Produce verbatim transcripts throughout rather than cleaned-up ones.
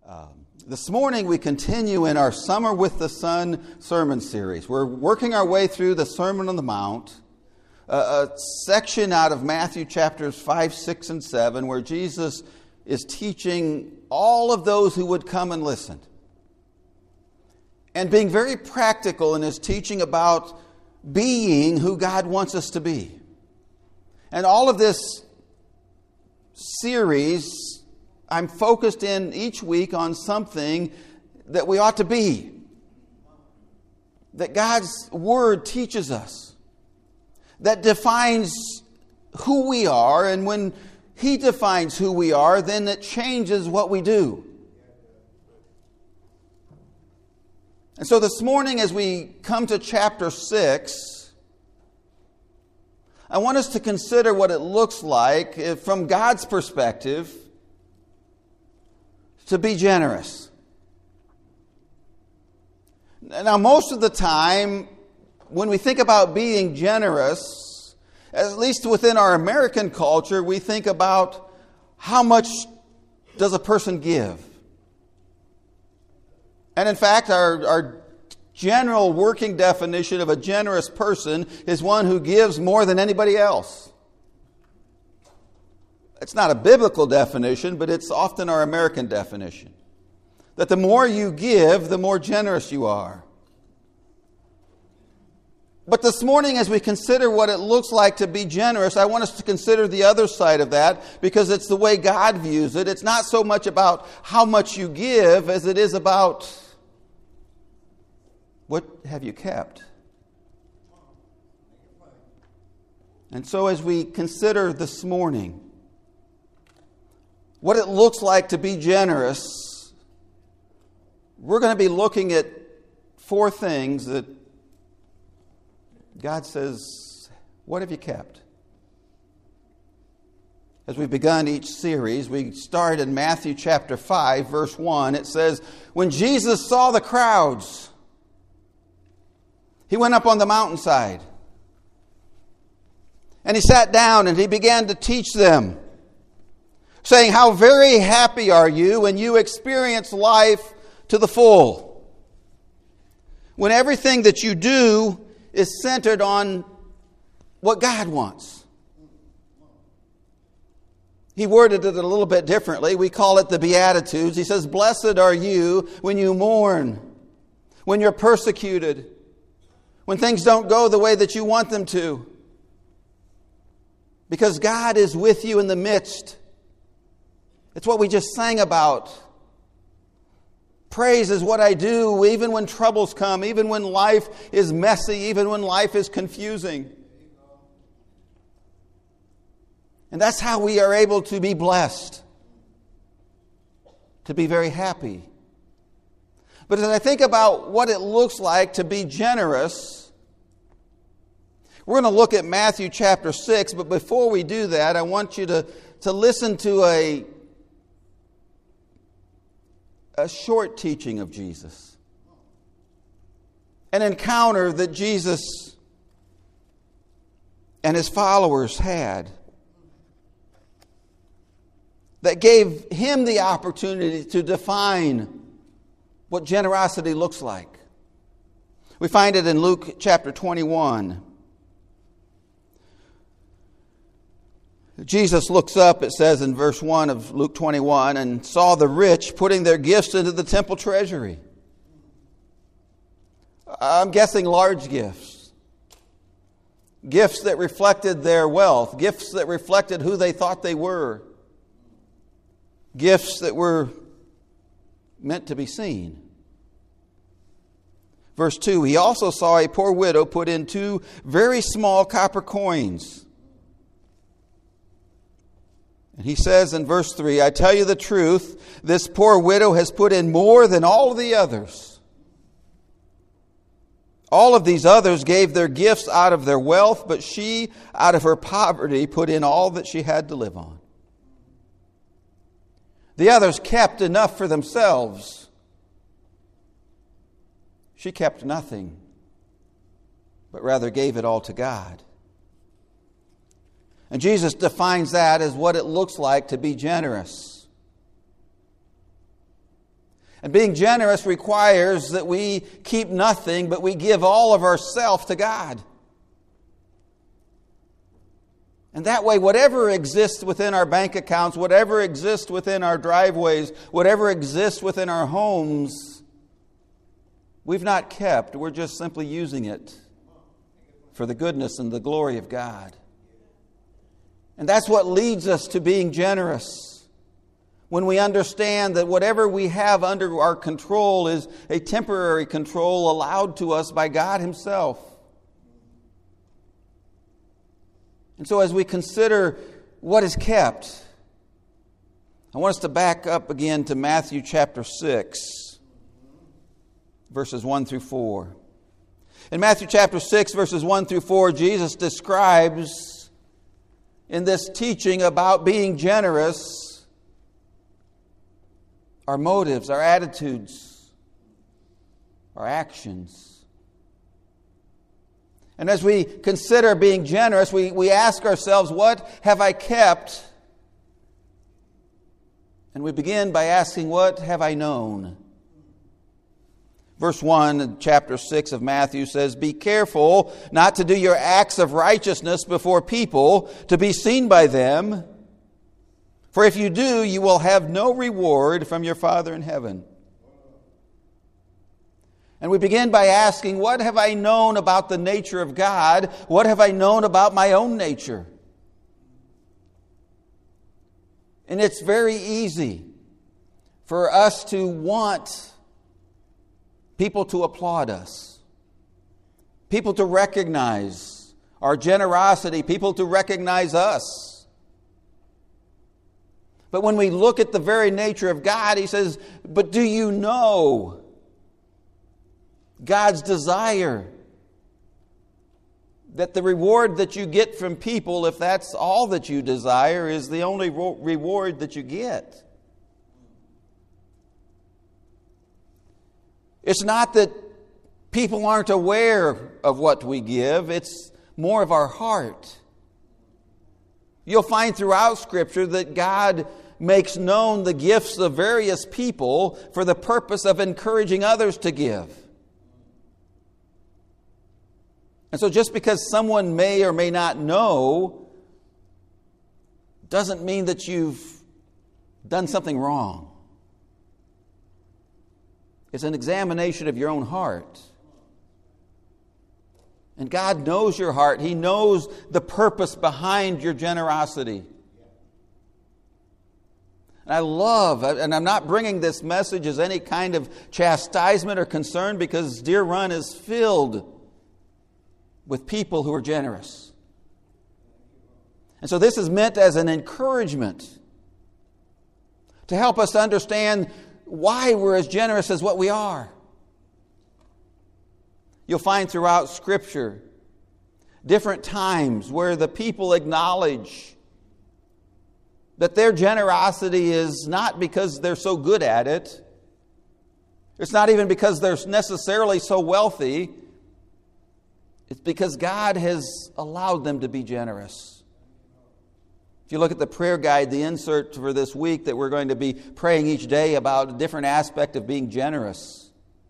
Um, this morning we continue in our Summer with the Sun sermon series. We're working our way through the Sermon on the Mount, a, a section out of Matthew chapters five, six, and seven, where Jesus is teaching all of those who would come and listen. And being very practical in his teaching about being who God wants us to be. And all of this series, I'm focused in each week on something that we ought to be. That God's Word teaches us. That defines who we are. And when He defines who we are, then it changes what we do. And so this morning as we come to chapter six, I want us to consider what it looks like from God's perspective to be generous. Now, most of the time, when we think about being generous, at least within our American culture, we think about how much does a person give. And in fact, our, our general working definition of a generous person is one who gives more than anybody else. It's not a biblical definition, but it's often our American definition. That the more you give, the more generous you are. But this morning, as we consider what it looks like to be generous, I want us to consider the other side of that, because it's the way God views it. It's not so much about how much you give as it is about what have you kept. And so as we consider this morning what it looks like to be generous, we're going to be looking at four things that God says, what have you kept? As we've begun each series, we start in Matthew chapter five, verse one. It says, when Jesus saw the crowds, He went up on the mountainside. And He sat down and He began to teach them, saying, how very happy are you when you experience life to the full. When everything that you do is centered on what God wants. He worded it a little bit differently. We call it the Beatitudes. He says, blessed are you when you mourn, when you're persecuted, when things don't go the way that you want them to. Because God is with you in the midst. It's what we just sang about. Praise is what I do even when troubles come, even when life is messy, even when life is confusing. And that's how we are able to be blessed, to be very happy. But as I think about what it looks like to be generous, we're going to look at Matthew chapter six, but before we do that, I want you to, to listen to a A short teaching of Jesus. An encounter that Jesus and His followers had that gave Him the opportunity to define what generosity looks like. We find it in Luke chapter twenty-one. Jesus looks up, it says in verse one of Luke twenty-one, and saw the rich putting their gifts into the temple treasury. I'm guessing large gifts. Gifts that reflected their wealth. Gifts that reflected who they thought they were. Gifts that were meant to be seen. Verse two, he also saw a poor widow put in two very small copper coins. And he says in verse three, I tell you the truth, this poor widow has put in more than all the others. All of these others gave their gifts out of their wealth, but she, out of her poverty, put in all that she had to live on. The others kept enough for themselves. She kept nothing, but rather gave it all to God. And Jesus defines that as what it looks like to be generous. And being generous requires that we keep nothing, but we give all of ourselves to God. And that way, whatever exists within our bank accounts, whatever exists within our driveways, whatever exists within our homes, we've not kept. We're just simply using it for the goodness and the glory of God. And that's what leads us to being generous. When we understand that whatever we have under our control is a temporary control allowed to us by God Himself. And so as we consider what is kept, I want us to back up again to Matthew chapter six, verses one through four. In Matthew chapter six, verses one through four, Jesus describes in this teaching about being generous our motives, our attitudes, our actions. And as we consider being generous, we, we ask ourselves, what have I kept? And we begin by asking, what have I known? Verse one, chapter six of Matthew says, "Be careful not to do your acts of righteousness before people, to be seen by them. For if you do, you will have no reward from your Father in heaven." And we begin by asking, what have I known about the nature of God? What have I known about my own nature? And it's very easy for us to want people to applaud us, people to recognize our generosity, people to recognize us. But when we look at the very nature of God, He says, but do you know God's desire that the reward that you get from people, if that's all that you desire, is the only reward that you get? It's not that people aren't aware of what we give, it's more of our heart. You'll find throughout Scripture that God makes known the gifts of various people for the purpose of encouraging others to give. And so just because someone may or may not know doesn't mean that you've done something wrong. It's an examination of your own heart. And God knows your heart. He knows the purpose behind your generosity. And I love, and I'm not bringing this message as any kind of chastisement or concern, because Deer Run is filled with people who are generous. And so this is meant as an encouragement to help us understand why we're as generous as what we are. You'll find throughout Scripture different times where the people acknowledge that their generosity is not because they're so good at it. It's not even because they're necessarily so wealthy. It's because God has allowed them to be generous. If you look at the prayer guide, the insert for this week, that we're going to be praying each day about a different aspect of being generous.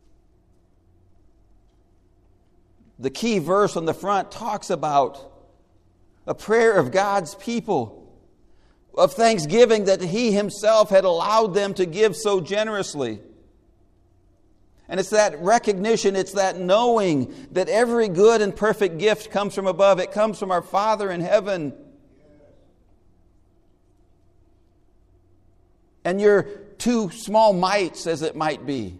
The key verse on the front talks about a prayer of God's people, of thanksgiving that He Himself had allowed them to give so generously. And it's that recognition, it's that knowing that every good and perfect gift comes from above. It comes from our Father in heaven. And your two small mites, as it might be,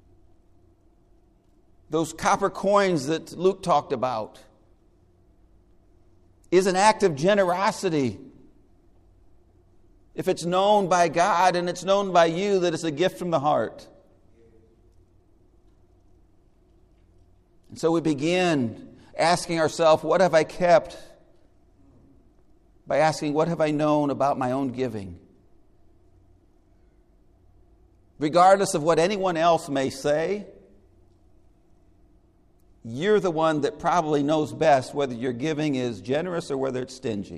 those copper coins that Luke talked about, is an act of generosity. If it's known by God and it's known by you that it's a gift from the heart. And so we begin asking ourselves, what have I kept? By asking, what have I known about my own giving? Regardless of what anyone else may say, you're the one that probably knows best whether your giving is generous or whether it's stingy.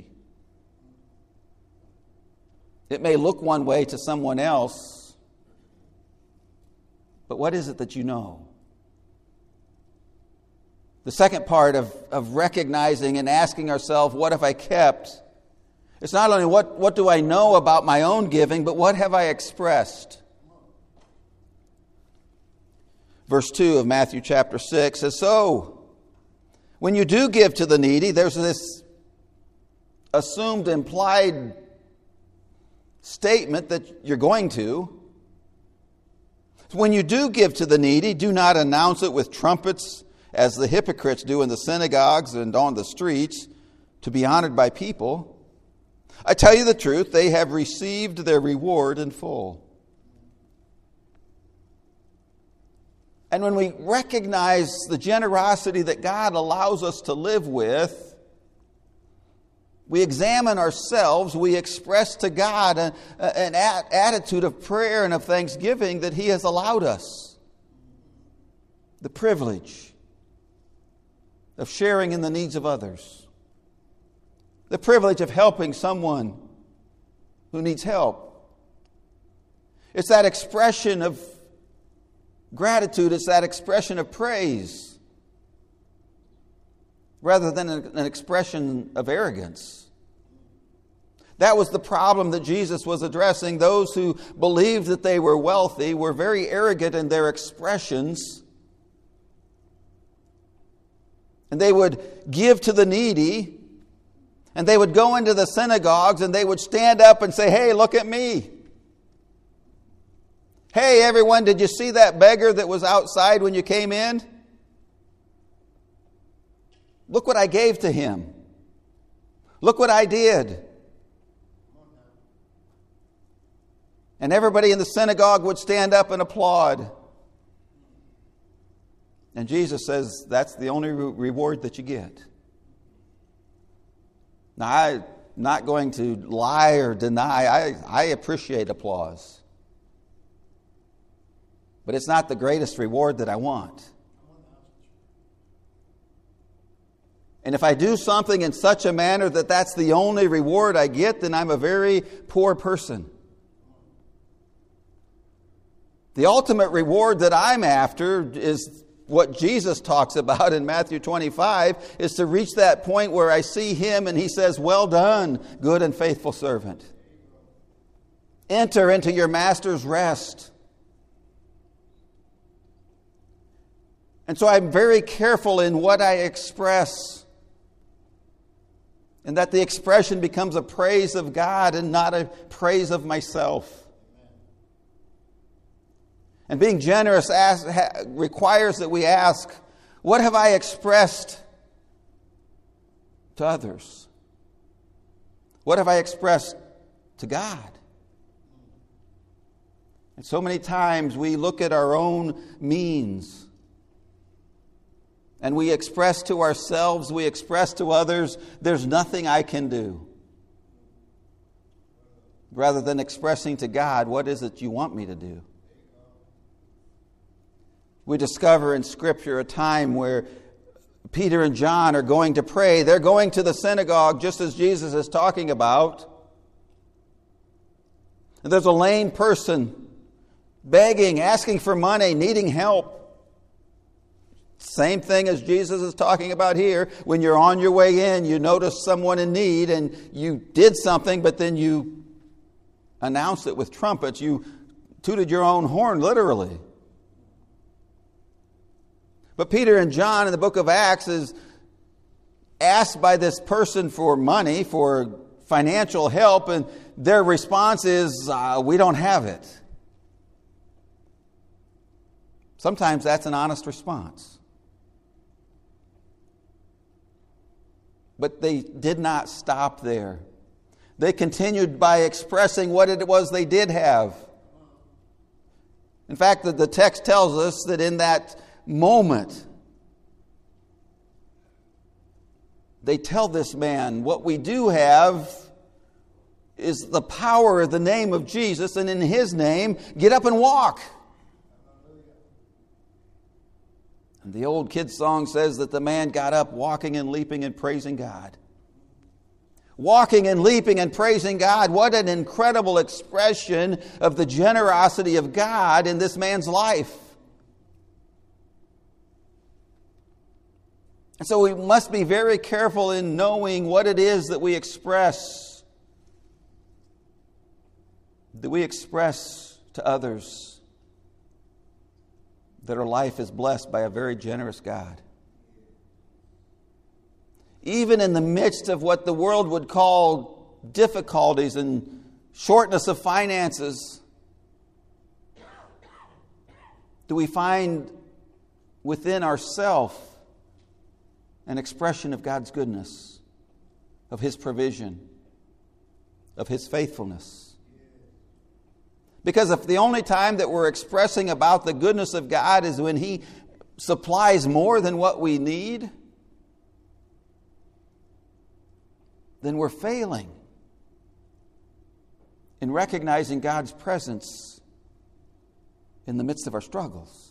It may look one way to someone else, But what is it that you know? The second part of, of recognizing and asking ourselves, what have I kept? It's not only what, what do I know about my own giving, but what have I expressed? Verse two of Matthew chapter six says, so, when you do give to the needy, there's this assumed, implied statement that you're going to. When you do give to the needy, do not announce it with trumpets as the hypocrites do in the synagogues and on the streets to be honored by people. I tell you the truth, they have received their reward in full. And when we recognize the generosity that God allows us to live with, we examine ourselves, we express to God an, an attitude of prayer and of thanksgiving that He has allowed us. The privilege of sharing in the needs of others. The privilege of helping someone who needs help. It's that expression of gratitude, it's that expression of praise, rather than an expression of arrogance. That was the problem that Jesus was addressing. Those who believed that they were wealthy were very arrogant in their expressions. And they would give to the needy, and they would go into the synagogues and they would stand up and say, hey, look at me. Hey, everyone, did you see that beggar that was outside when you came in? Look what I gave to him. Look what I did. And everybody in the synagogue would stand up and applaud. And Jesus says that's the only re- reward that you get. Now, I'm not going to lie or deny. I, I appreciate applause. But it's not the greatest reward that I want. And if I do something in such a manner that that's the only reward I get, then I'm a very poor person. The ultimate reward that I'm after is what Jesus talks about in Matthew twenty-five, is to reach that point where I see Him and He says, well done, good and faithful servant. Enter into your master's rest. And so I'm very careful in what I express. And that the expression becomes a praise of God and not a praise of myself. And being generous ask, ha, requires that we ask, what have I expressed to others? What have I expressed to God? And so many times we look at our own means and we express to ourselves, we express to others, there's nothing I can do. Rather than expressing to God, what is it you want me to do? We discover in Scripture a time where Peter and John are going to pray. They're going to the synagogue just as Jesus is talking about. And there's a lame person begging, asking for money, needing help. Same thing as Jesus is talking about here. When you're on your way in, you notice someone in need and you did something, but then you announced it with trumpets. You tooted your own horn, literally. But Peter and John in the book of Acts is asked by this person for money, for financial help, and their response is, uh, we don't have it. Sometimes that's an honest response. But they did not stop there. They continued by expressing what it was they did have. In fact, the, the text tells us that in that moment, they tell this man, what we do have is the power of the name of Jesus, and in His name, get up and walk. And the old kid's song says that the man got up walking and leaping and praising God. Walking and leaping and praising God. What an incredible expression of the generosity of God in this man's life. And so we must be very careful in knowing what it is that we express, that we express to others that our life is blessed by a very generous God. Even in the midst of what the world would call difficulties and shortness of finances, do we find within ourselves an expression of God's goodness, of His provision, of His faithfulness? Because if the only time that we're expressing about the goodness of God is when He supplies more than what we need, then we're failing in recognizing God's presence in the midst of our struggles.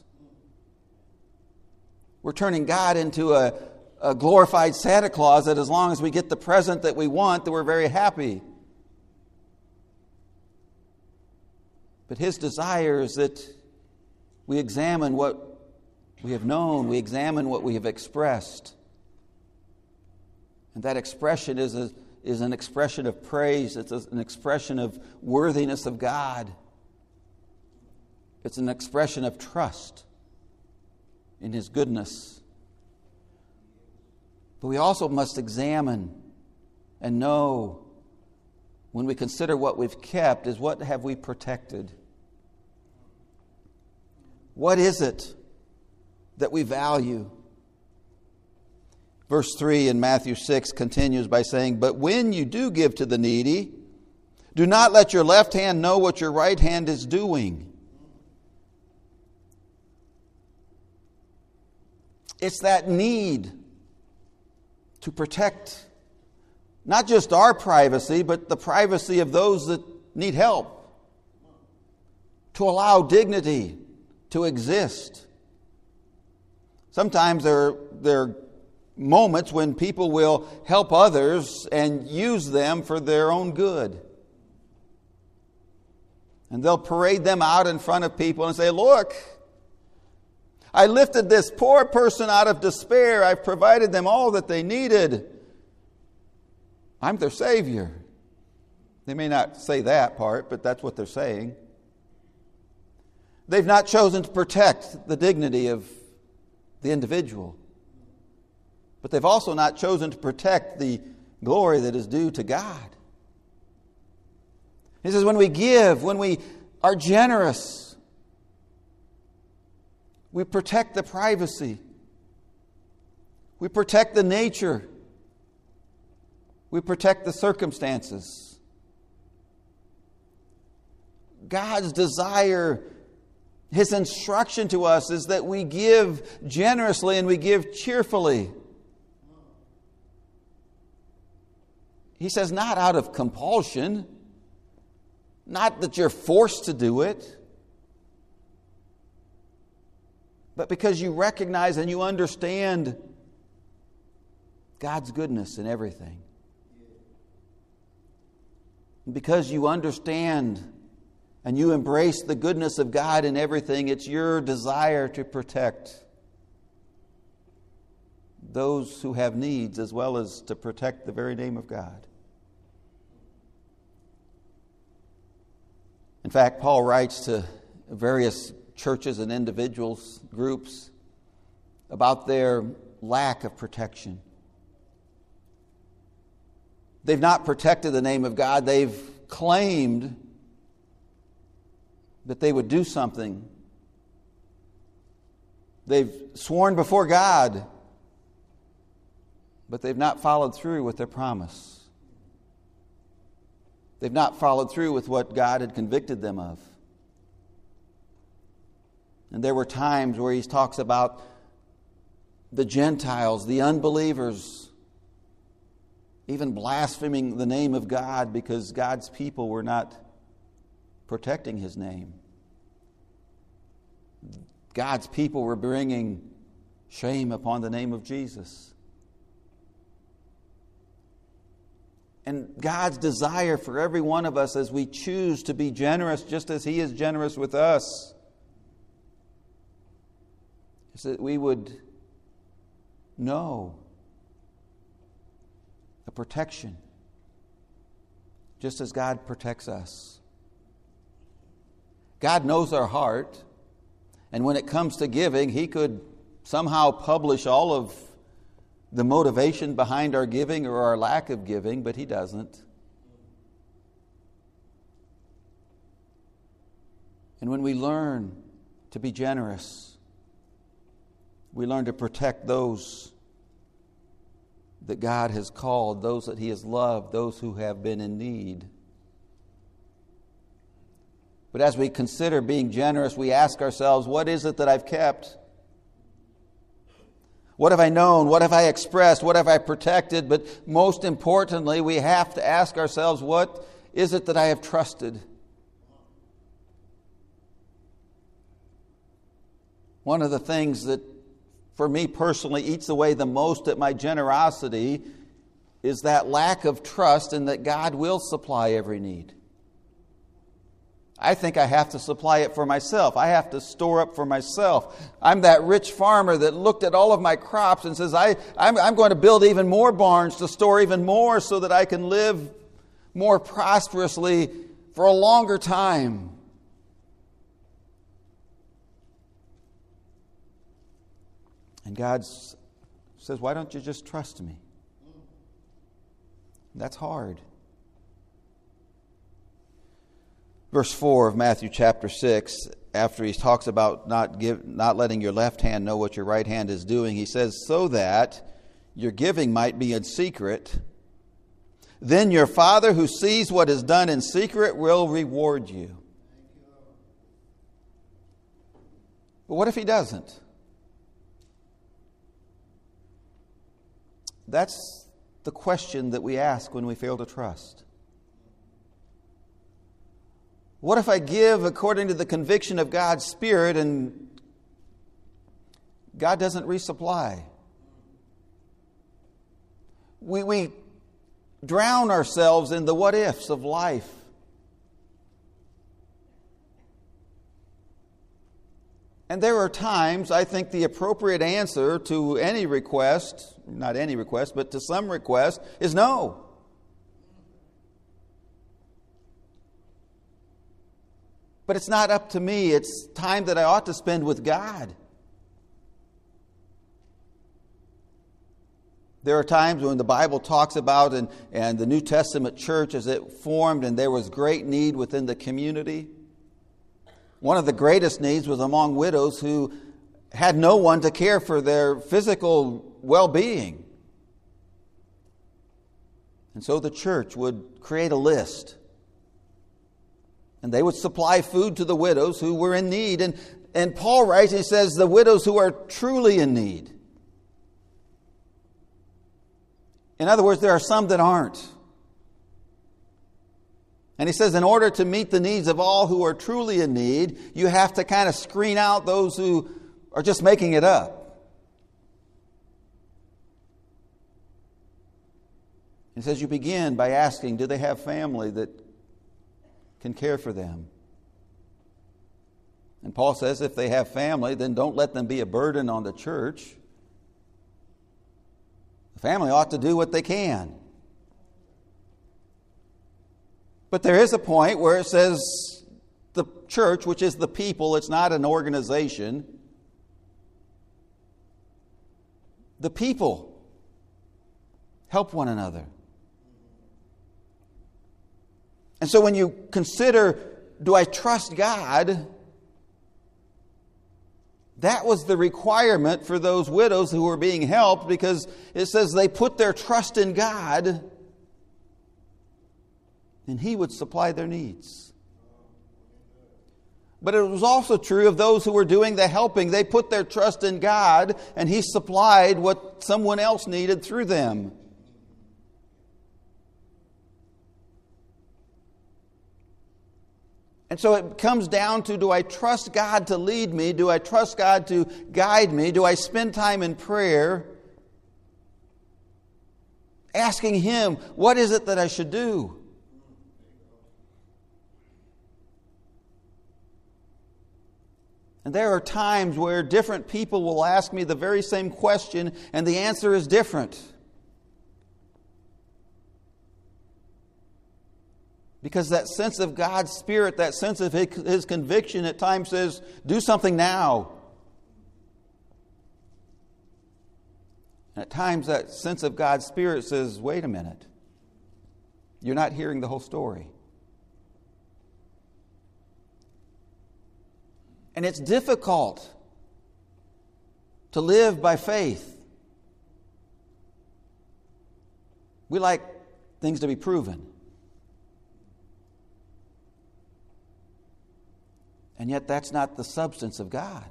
We're turning God into a, a glorified Santa Claus that as long as we get the present that we want, that we're very happy. But His desire is that we examine what we have known, we examine what we have expressed. And that expression is, a, is an expression of praise. It's a, an expression of worthiness of God. It's an expression of trust in His goodness. But we also must examine and know, when we consider what we've kept, is what have we protected? What is it that we value? Verse three in Matthew six continues by saying, "But when you do give to the needy, do not let your left hand know what your right hand is doing." It's that need to protect not just our privacy, but the privacy of those that need help. To allow dignity to exist. Sometimes there, there are moments when people will help others and use them for their own good. And they'll parade them out in front of people and say, "Look, I lifted this poor person out of despair. I've provided them all that they needed. I'm their Savior." They may not say that part, but that's what they're saying. They've not chosen to protect the dignity of the individual. But they've also not chosen to protect the glory that is due to God. He says when we give, when we are generous, we protect the privacy. We protect the nature. We protect the circumstances. God's desire, His instruction to us is that we give generously and we give cheerfully. He says not out of compulsion, not that you're forced to do it, but because you recognize and you understand God's goodness in everything. And because you understand and you embrace the goodness of God in everything, it's your desire to protect those who have needs as well as to protect the very name of God. In fact, Paul writes to various churches and individuals, groups, about their lack of protection. They've not protected the name of God. They've claimed that they would do something. They've sworn before God, but they've not followed through with their promise. They've not followed through with what God had convicted them of. And there were times where he talks about the Gentiles, the unbelievers, even blaspheming the name of God because God's people were not protecting His name. God's people were bringing shame upon the name of Jesus. And God's desire for every one of us as we choose to be generous just as He is generous with us is that we would No. A protection. Just as God protects us. God knows our heart. And when it comes to giving, He could somehow publish all of the motivation behind our giving or our lack of giving, but He doesn't. And when we learn to be generous, we learn to protect those that God has called, those that He has loved, those who have been in need. But as we consider being generous, we ask ourselves, what is it that I've kept? What have I known? What have I expressed? What have I protected? But most importantly, we have to ask ourselves, what is it that I have trusted? One of the things that, for me personally, eats away the most at my generosity is that lack of trust in that God will supply every need. I think I have to supply it for myself. I have to store up for myself. I'm that rich farmer that looked at all of my crops and says, I, I'm, I'm going to build even more barns to store even more so that I can live more prosperously for a longer time. And God says, why don't you just trust me? That's hard. Verse four of Matthew chapter six, after he talks about not give, not letting your left hand know what your right hand is doing, he says, so that your giving might be in secret, then your Father who sees what is done in secret will reward you. But what if He doesn't? That's the question that we ask when we fail to trust. What if I give according to the conviction of God's Spirit and God doesn't resupply? We, we drown ourselves in the what-ifs of life. And there are times, I think the appropriate answer to any request, not any request, but to some request, is no. But it's not up to me. It's time that I ought to spend with God. There are times when the Bible talks about, and, and the New Testament church as it formed, and there was great need within the community. One of the greatest needs was among widows who had no one to care for their physical well-being. And so the church would create a list. And they would supply food to the widows who were in need. And, and Paul writes, he says, the widows who are truly in need. In other words, there are some that aren't. And he says, in order to meet the needs of all who are truly in need, you have to kind of screen out those who are just making it up. He says, you begin by asking, do they have family that can care for them? And Paul says, if they have family, then don't let them be a burden on the church. The family ought to do what they can. But there is a point where it says the church, which is the people, it's not an organization. The people help one another. And so when you consider, do I trust God? That was the requirement for those widows who were being helped, because it says they put their trust in God and He would supply their needs. But it was also true of those who were doing the helping. They put their trust in God and He supplied what someone else needed through them. And so it comes down to, do I trust God to lead me? Do I trust God to guide me? Do I spend time in prayer asking Him, what is it that I should do? And there are times where different people will ask me the very same question, and the answer is different. Because that sense of God's Spirit, that sense of His conviction at times says, do something now. And at times that sense of God's Spirit says, wait a minute. You're not hearing the whole story. And it's difficult to live by faith. We like things to be proven. And yet that's not the substance of God.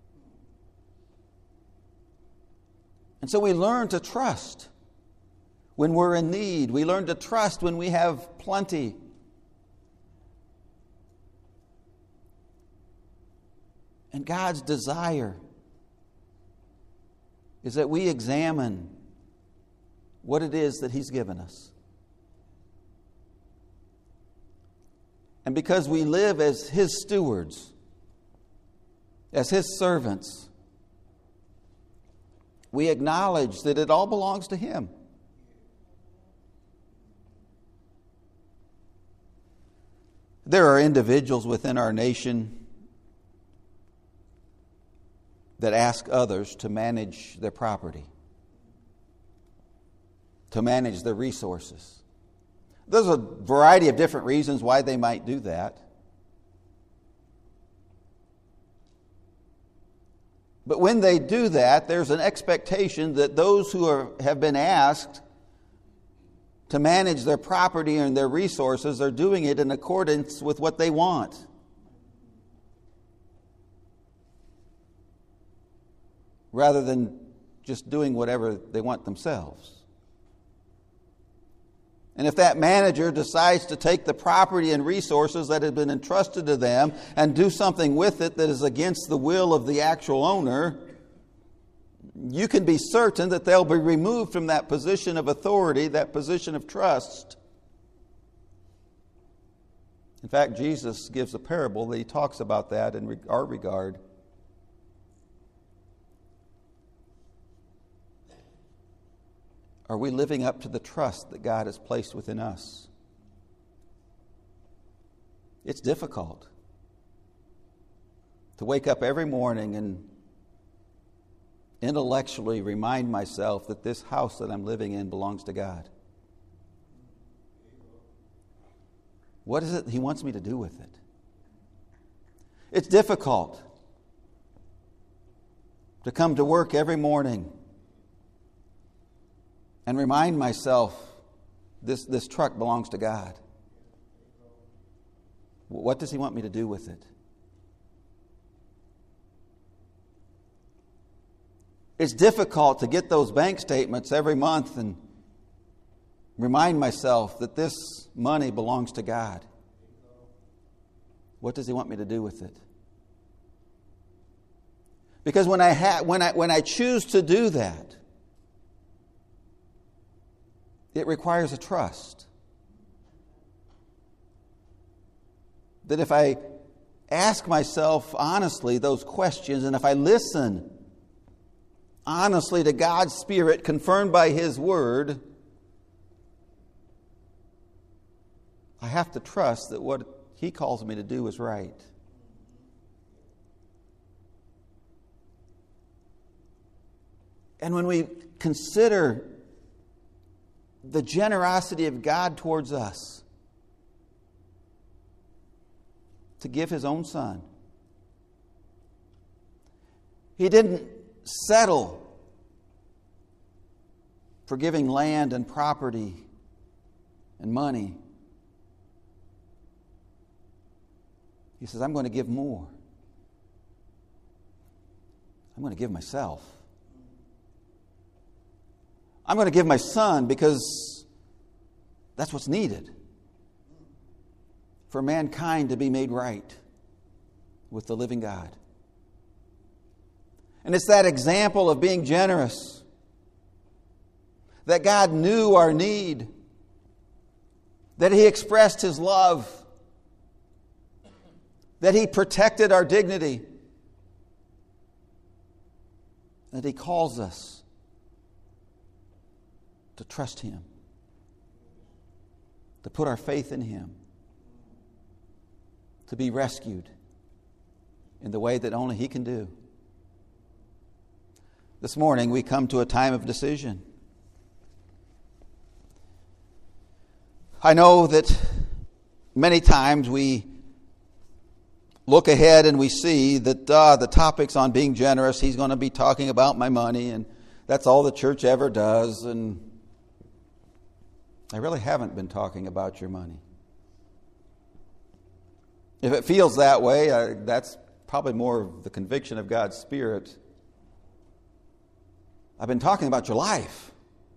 And so we learn to trust when we're in need. We learn to trust when we have plenty. And God's desire is that we examine what it is that He's given us. And because we live as His stewards, as His servants, we acknowledge that it all belongs to Him. There are individuals within our nation that ask others to manage their property, to manage their resources. There's a variety of different reasons why they might do that. But when they do that, there's an expectation that those who are, have been asked to manage their property and their resources are doing it in accordance with what they want. Rather than just doing whatever they want themselves. And if that manager decides to take the property and resources that have been entrusted to them and do something with it that is against the will of the actual owner, you can be certain that they'll be removed from that position of authority, that position of trust. In fact, Jesus gives a parable that He talks about that in our regard. Are we living up to the trust that God has placed within us? It's difficult to wake up every morning and intellectually remind myself that this house that I'm living in belongs to God. What is it He wants me to do with it? It's difficult to come to work every morning and remind myself this, this truck belongs to God. What does He want me to do with it? It's difficult to get those bank statements every month and remind myself that this money belongs to God. What does He want me to do with it? Because when I ha- when I when I choose to do that, it requires a trust. That if I ask myself honestly those questions, and if I listen honestly to God's Spirit confirmed by His Word, I have to trust that what He calls me to do is right. And when we consider the generosity of God towards us to give His own Son, He didn't settle for giving land and property and money. He says, I'm going to give more. I'm going to give myself. I'm going to give my Son because that's what's needed for mankind to be made right with the living God. And it's that example of being generous, that God knew our need, that He expressed His love, that He protected our dignity, that He calls us to trust Him, to put our faith in Him, to be rescued in the way that only He can do. This morning we come to a time of decision. I know that many times we look ahead and we see that uh, the topics on being generous, he's going to be talking about my money, and that's all the church ever does. And I really haven't been talking about your money. If it feels that way, I, that's probably more of the conviction of God's Spirit. I've been talking about your life.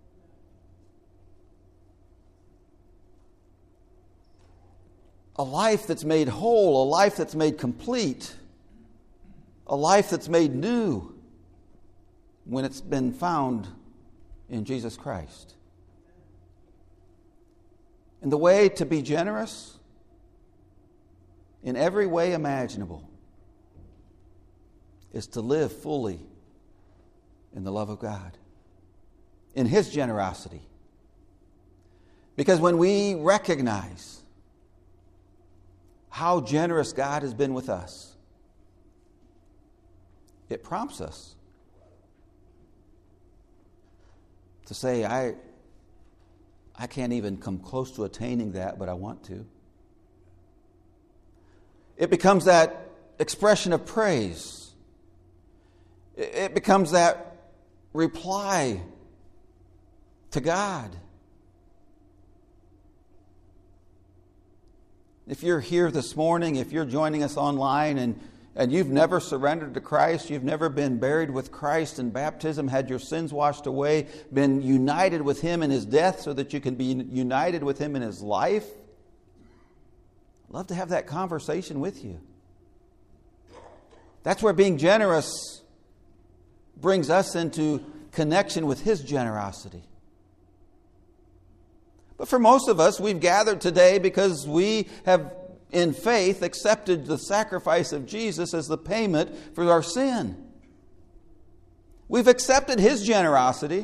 A life that's made whole, a life that's made complete, a life that's made new when it's been found in Jesus Christ. And the way to be generous in every way imaginable is to live fully in the love of God, in His generosity. Because when we recognize how generous God has been with us, it prompts us to say, I, I can't even come close to attaining that, but I want to. It becomes that expression of praise. It becomes that reply to God. If you're here this morning, if you're joining us online and, and you've never surrendered to Christ, you've never been buried with Christ in baptism, had your sins washed away, been united with Him in His death so that you can be united with Him in His life, I'd love to have that conversation with you. That's where being generous brings us into connection with His generosity. But for most of us, we've gathered today because we have, in faith, accepted the sacrifice of Jesus as the payment for our sin. We've accepted His generosity.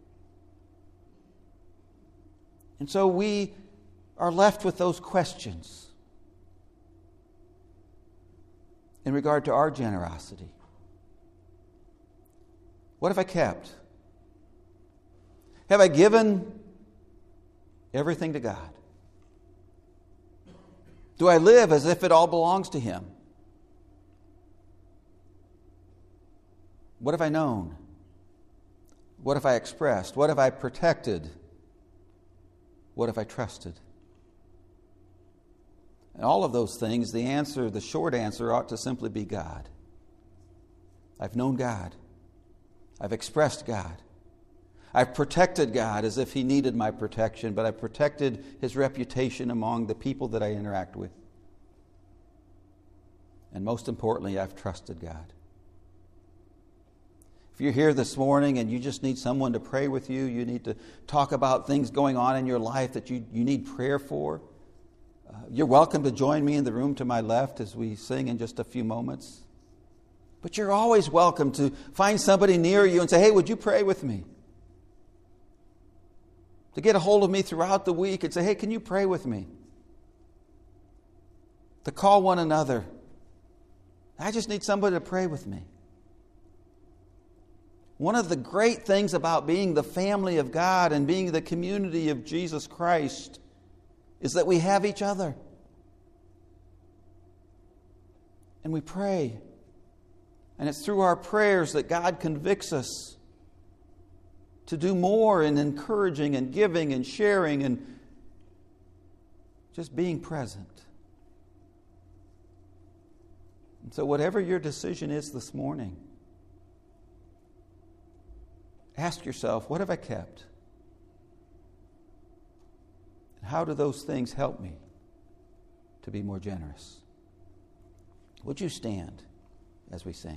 And so we are left with those questions in regard to our generosity. What have I kept? Have I given everything to God? Do I live as if it all belongs to Him? What have I known? What have I expressed? What have I protected? What have I trusted? And all of those things, the answer, the short answer ought to simply be God. I've known God. I've expressed God. I've protected God as if He needed my protection, but I've protected His reputation among the people that I interact with. And most importantly, I've trusted God. If you're here this morning and you just need someone to pray with you, you need to talk about things going on in your life that you, you need prayer for, uh, you're welcome to join me in the room to my left as we sing in just a few moments. But you're always welcome to find somebody near you and say, hey, would you pray with me? To get a hold of me throughout the week and say, hey, can you pray with me? To call one another. I just need somebody to pray with me. One of the great things about being the family of God and being the community of Jesus Christ is that we have each other. And we pray. And it's through our prayers that God convicts us to do more in encouraging and giving and sharing and just being present. And so whatever your decision is this morning, ask yourself, what have I kept? And how do those things help me to be more generous? Would you stand as we sing?